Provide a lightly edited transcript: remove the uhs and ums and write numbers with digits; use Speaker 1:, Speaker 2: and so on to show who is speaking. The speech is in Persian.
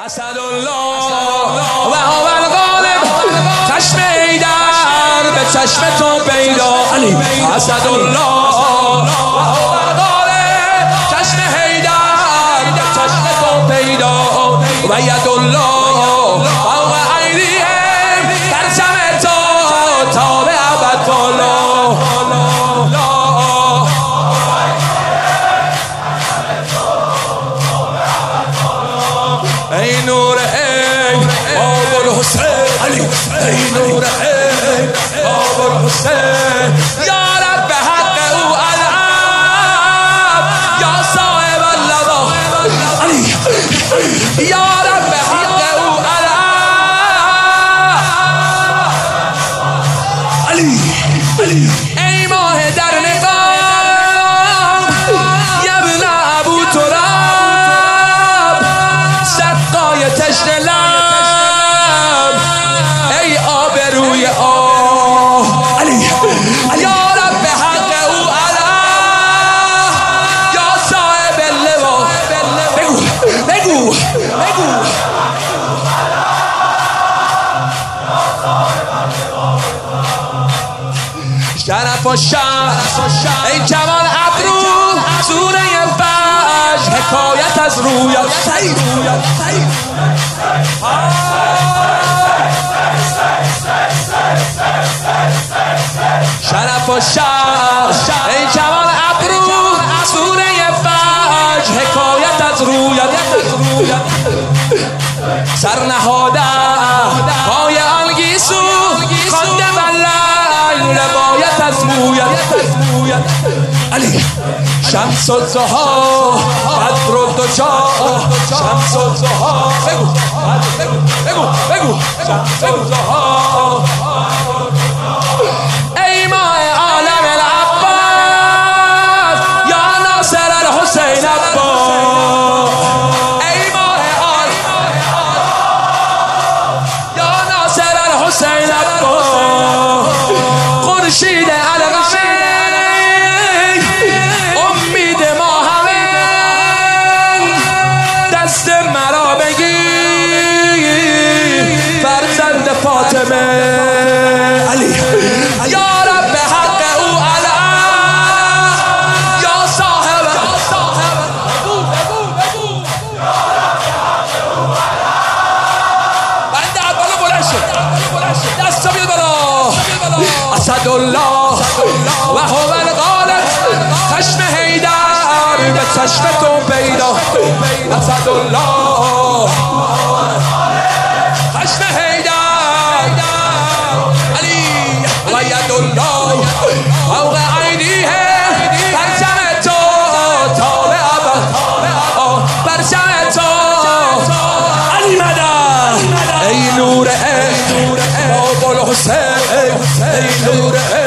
Speaker 1: اسدالله و هو الغالب، چشم حیدر به چشم تو پیدا. اسدالله و هو الغالب، چشم حیدر به چشم تو پیدا. و یدالله فوق ایدیهم، پرچم تو تا به ابد بالا. ای نور ای باب الحسین، ای نور ای باب الحسین، یا رب حق او العب، یا صاحب اللوا، یا رب حق او العب. ای ماه در نقاب، یا ابن ابو تراب، سقای تشنه لب، ای آبروی آه، یا رب حق او العب، یا صاحب اللوا. بگو شرف و شرف، ای جوان ابرو، سوره فجر، حکایت از رویت. شرف و شرف، ای جوان ابرو، سوره فجر، حکایت از رویت. سر نهاده پای آن گیسو، خوانده واللیل روایت از مویت. شمس الضحی بدر الدجا، شمس الضحی، بگو شمس الضحی. ای ماه عالم العباس، یا ناصر الحسین عباس. ای ماه عالم، یا ناصر الحسین عباس. خورشید القمر، امید ما همه، دست مرا بگیر، فرزند فاطمه. یا رب حق او العب، یا صاحب. بنده بالا بلند شد، دستا بیاد بالا. اسدالله و هو الغالب، چشم حیدر به چشم تو پیدا. اسدالله چشم حیدر، علی و یدالله فوق ایدیهم، پرچم تو تا به ابد، پرچم تو علی مدد. ای نور ای باب الحسین، ای نور ای